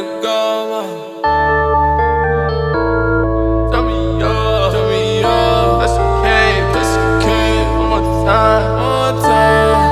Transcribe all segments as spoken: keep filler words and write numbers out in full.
the go, Turn me up, turn me up. That's a cave, that's a cave. One more time, one more time.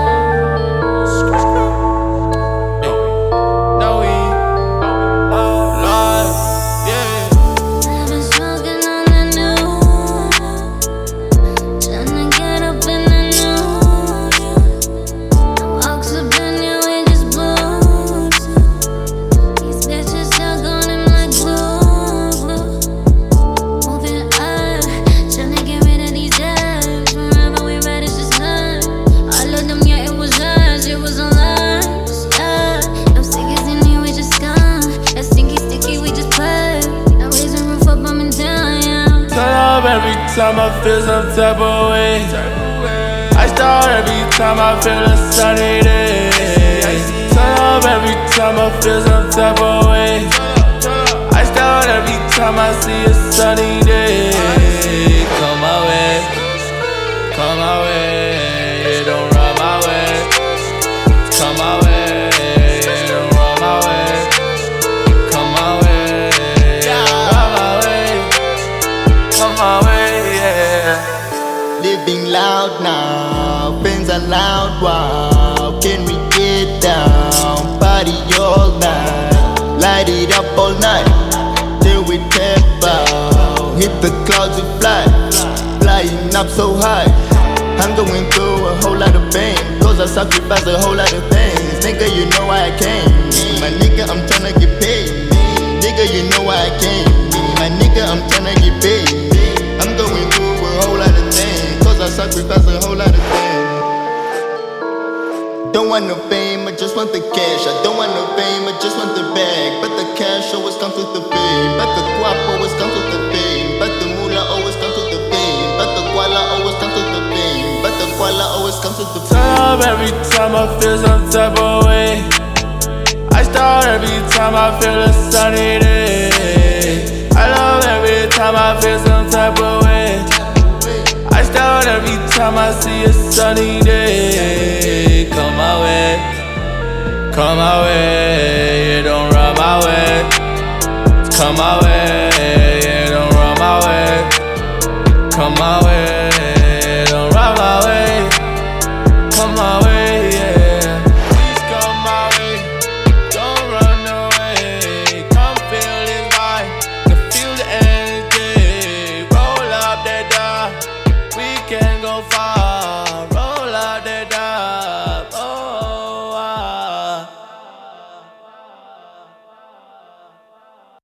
No, we, Lord, yeah. I've been smoking on the news, tryna get up in the news. I walks up in you, we just blues. These bitches stuck on him like glue, glue. Moving up, tryna get rid of these apps. Wherever we ride, it's just us. All of them, yeah, it was us, it was on us, yeah. Them stickers in here, we just gone. That stinky, sticky, we just put. Now raise the roof up, I'm in town, yeah. Turn up every time I feel some type of way. I start every time I feel a sunny day. Turn up every time I feel some type of way. I start every time I see a sunny day. Come my way, come my way, it don't run my way. Come my way, it don't run my way. Come my way, it don't run my way. Come my way, yeah. Living loud now, friends are loud, wow. Can we get down, party all night, light it up all night, till we tap out. Hit the clouds we fly, flying up so high. I'm going through a whole lot of pain, cause I sacrificed a whole lot of things. Nigga, you know why I came. My nigga, I'm tryna get paid. Nigga, you know why I came. My nigga, I'm tryna get paid. I'm going through a whole lot of things, cause I sacrificed a whole lot of things. Don't want no fame, I just want the cash. I don't want no fame, I just want the bag. But the cash always comes with the fame. But the guap always comes with the fame. But the moolah always comes with the fame. But the guala always comes with the fame. But the guala always comes with the fame. Turn up every time I feel some type of way. I start every time I feel a sunny day. I love every time I feel some type of way. I start every time I see a sunny day. Come my way, come my way, it don't run my way. Come my way, it don't run my way. Come my way, it don't run my way. Come my way, yeah. Please come my way, don't run away. Come feel this vibe, can feel the energy. Roll up that door, we can go far.